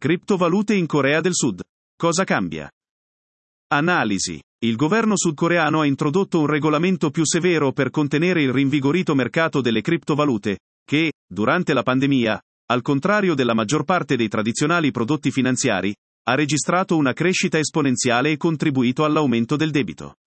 Criptovalute in Corea del Sud. Cosa cambia? Analisi. Il governo sudcoreano ha introdotto un regolamento più severo per contenere il rinvigorito mercato delle criptovalute, che, durante la pandemia, al contrario della maggior parte dei tradizionali prodotti finanziari, ha registrato una crescita esponenziale e contribuito all'aumento del debito.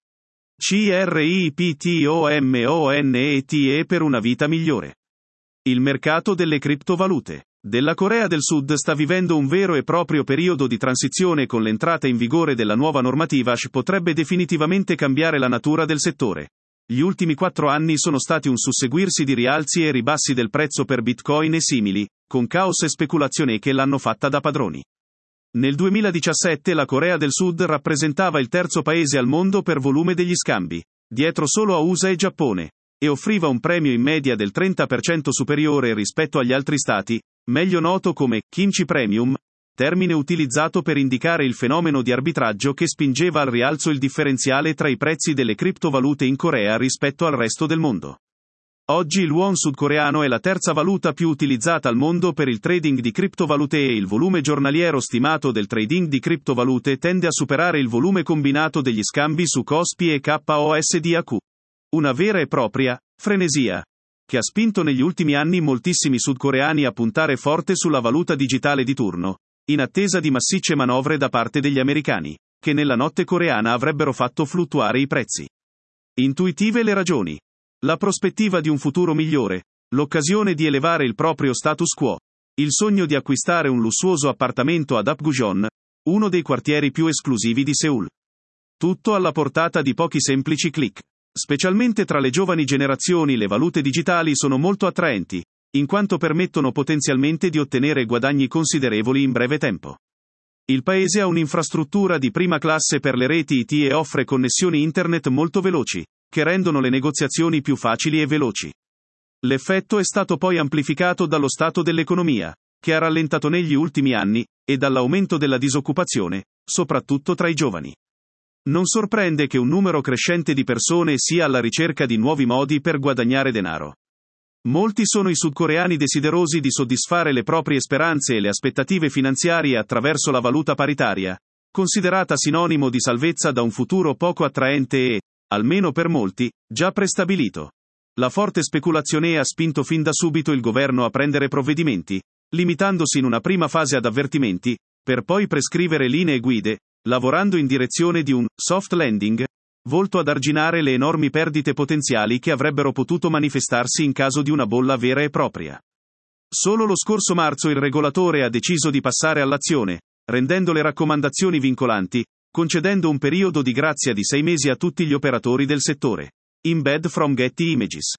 CRIPTOMONETE per una vita migliore. Il mercato delle criptovalute della Corea del Sud sta vivendo un vero e proprio periodo di transizione. Con l'entrata in vigore della nuova normativa potrebbe definitivamente cambiare la natura del settore. Gli ultimi 4 anni sono stati un susseguirsi di rialzi e ribassi del prezzo per Bitcoin e simili, con caos e speculazione che l'hanno fatta da padroni. Nel 2017 la Corea del Sud rappresentava il terzo paese al mondo per volume degli scambi, dietro solo a USA e Giappone, e offriva un premio in media del 30% superiore rispetto agli altri stati, meglio noto come Kimchi Premium, termine utilizzato per indicare il fenomeno di arbitraggio che spingeva al rialzo il differenziale tra i prezzi delle criptovalute in Corea rispetto al resto del mondo. Oggi il won sudcoreano è la terza valuta più utilizzata al mondo per il trading di criptovalute e il volume giornaliero stimato del trading di criptovalute tende a superare il volume combinato degli scambi su Kospi e KOSDAQ. Una vera e propria frenesia che ha spinto negli ultimi anni moltissimi sudcoreani a puntare forte sulla valuta digitale di turno, in attesa di massicce manovre da parte degli americani, che nella notte coreana avrebbero fatto fluttuare i prezzi. Intuitive le ragioni. La prospettiva di un futuro migliore, l'occasione di elevare il proprio status quo, il sogno di acquistare un lussuoso appartamento ad Apgujeon, uno dei quartieri più esclusivi di Seul. Tutto alla portata di pochi semplici click. Specialmente tra le giovani generazioni le valute digitali sono molto attraenti, in quanto permettono potenzialmente di ottenere guadagni considerevoli in breve tempo. Il paese ha un'infrastruttura di prima classe per le reti IT e offre connessioni internet molto veloci, che rendono le negoziazioni più facili e veloci. L'effetto è stato poi amplificato dallo stato dell'economia, che ha rallentato negli ultimi anni, e dall'aumento della disoccupazione, soprattutto tra i giovani. Non sorprende che un numero crescente di persone sia alla ricerca di nuovi modi per guadagnare denaro. Molti sono i sudcoreani desiderosi di soddisfare le proprie speranze e le aspettative finanziarie attraverso la valuta paritaria, considerata sinonimo di salvezza da un futuro poco attraente e, almeno per molti, già prestabilito. La forte speculazione ha spinto fin da subito il governo a prendere provvedimenti, limitandosi in una prima fase ad avvertimenti, per poi prescrivere linee guide, lavorando in direzione di un soft landing, volto ad arginare le enormi perdite potenziali che avrebbero potuto manifestarsi in caso di una bolla vera e propria. Solo lo scorso marzo il regolatore ha deciso di passare all'azione, rendendo le raccomandazioni vincolanti, concedendo un periodo di grazia di 6 mesi a tutti gli operatori del settore. Embed from Getty Images.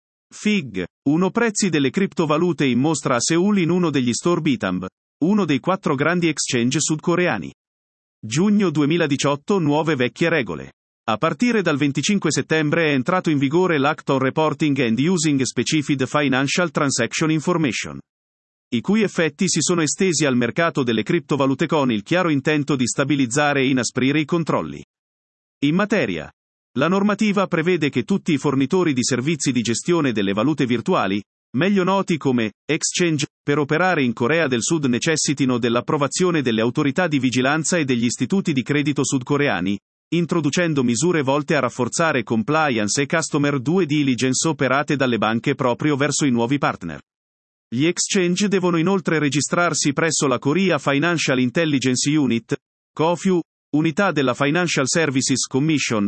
FIG. Prezzi delle criptovalute in mostra a Seul in uno degli store Bitamb, uno dei 4 grandi exchange sudcoreani. Giugno 2018 Nuove vecchie regole. A partire dal 25 settembre è entrato in vigore l'Act on Reporting and Using Specified Financial Transaction Information, i cui effetti si sono estesi al mercato delle criptovalute con il chiaro intento di stabilizzare e inasprire i controlli. In materia, la normativa prevede che tutti i fornitori di servizi di gestione delle valute virtuali, meglio noti come exchange, per operare in Corea del Sud necessitino dell'approvazione delle autorità di vigilanza e degli istituti di credito sudcoreani, introducendo misure volte a rafforzare compliance e customer due diligence operate dalle banche proprio verso i nuovi partner. Gli exchange devono inoltre registrarsi presso la Korea Financial Intelligence Unit, KOFIU, unità della Financial Services Commission,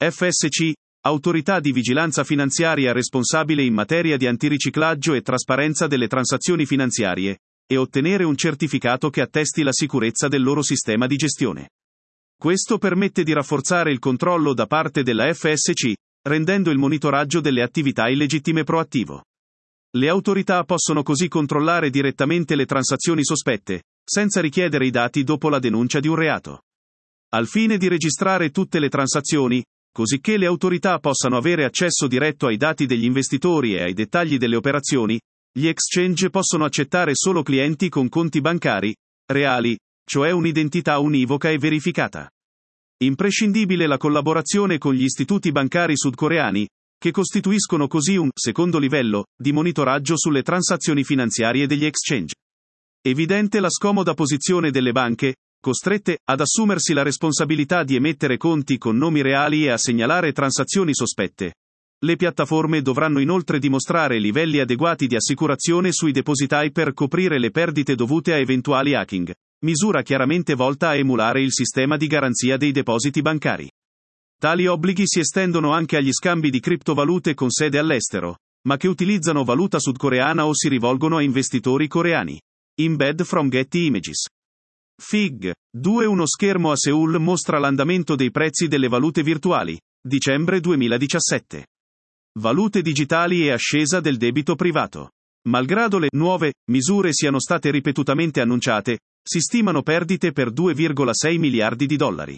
FSC, autorità di vigilanza finanziaria responsabile in materia di antiriciclaggio e trasparenza delle transazioni finanziarie, e ottenere un certificato che attesti la sicurezza del loro sistema di gestione. Questo permette di rafforzare il controllo da parte della FSC, rendendo il monitoraggio delle attività illegittime proattivo. Le autorità possono così controllare direttamente le transazioni sospette, senza richiedere i dati dopo la denuncia di un reato. Al fine di registrare tutte le transazioni, cosicché le autorità possano avere accesso diretto ai dati degli investitori e ai dettagli delle operazioni, gli exchange possono accettare solo clienti con conti bancari reali, cioè un'identità univoca e verificata. Imprescindibile la collaborazione con gli istituti bancari sudcoreani, che costituiscono così un secondo livello di monitoraggio sulle transazioni finanziarie degli exchange. Evidente la scomoda posizione delle banche, costrette ad assumersi la responsabilità di emettere conti con nomi reali e a segnalare transazioni sospette. Le piattaforme dovranno inoltre dimostrare livelli adeguati di assicurazione sui depositai per coprire le perdite dovute a eventuali hacking, misura chiaramente volta a emulare il sistema di garanzia dei depositi bancari. Tali obblighi si estendono anche agli scambi di criptovalute con sede all'estero, ma che utilizzano valuta sudcoreana o si rivolgono a investitori coreani. Embed from Getty Images. Fig. 2. Uno schermo a Seoul mostra l'andamento dei prezzi delle valute virtuali. Dicembre 2017. Valute digitali e ascesa del debito privato. Malgrado le nuove misure siano state ripetutamente annunciate, si stimano perdite per 2,6 miliardi di dollari.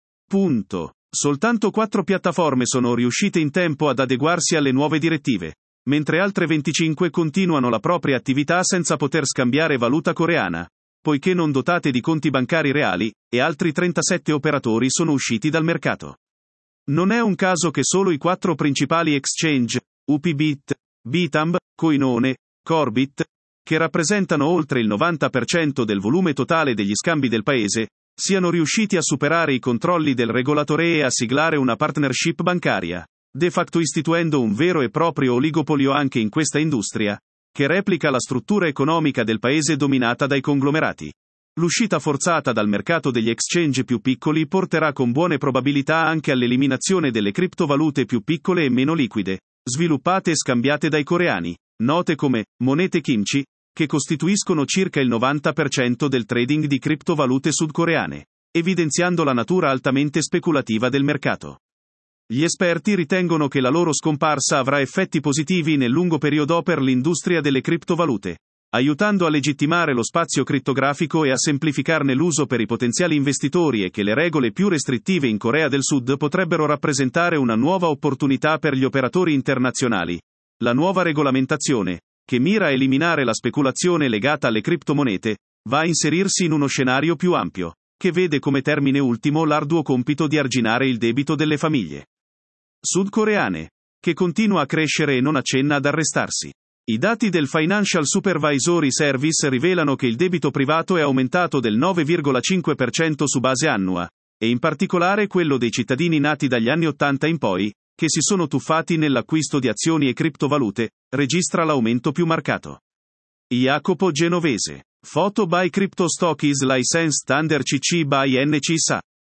Punto. Soltanto 4 piattaforme sono riuscite in tempo ad adeguarsi alle nuove direttive, mentre altre 25 continuano la propria attività senza poter scambiare valuta coreana, poiché non dotate di conti bancari reali, e altri 37 operatori sono usciti dal mercato. Non è un caso che solo i 4 principali exchange, UPBit, Bitamb, Coinone, Corbit, che rappresentano oltre il 90% del volume totale degli scambi del paese, siano riusciti a superare i controlli del regolatore e a siglare una partnership bancaria, de facto istituendo un vero e proprio oligopolio anche in questa industria, che replica la struttura economica del paese dominata dai conglomerati. L'uscita forzata dal mercato degli exchange più piccoli porterà con buone probabilità anche all'eliminazione delle criptovalute più piccole e meno liquide, sviluppate e scambiate dai coreani, note come monete kimchi, che costituiscono circa il 90% del trading di criptovalute sudcoreane, evidenziando la natura altamente speculativa del mercato. Gli esperti ritengono che la loro scomparsa avrà effetti positivi nel lungo periodo per l'industria delle criptovalute, aiutando a legittimare lo spazio crittografico e a semplificarne l'uso per i potenziali investitori, e che le regole più restrittive in Corea del Sud potrebbero rappresentare una nuova opportunità per gli operatori internazionali. La nuova regolamentazione, che mira a eliminare la speculazione legata alle criptomonete, va a inserirsi in uno scenario più ampio, che vede come termine ultimo l'arduo compito di arginare il debito delle famiglie sudcoreane, che continua a crescere e non accenna ad arrestarsi. I dati del Financial Supervisory Service rivelano che il debito privato è aumentato del 9,5% su base annua, e in particolare quello dei cittadini nati dagli anni 80 in poi, che si sono tuffati nell'acquisto di azioni e criptovalute, registra l'aumento più marcato. Jacopo Genovese. Photo by Crypto Stock is licensed under CC by NCSA.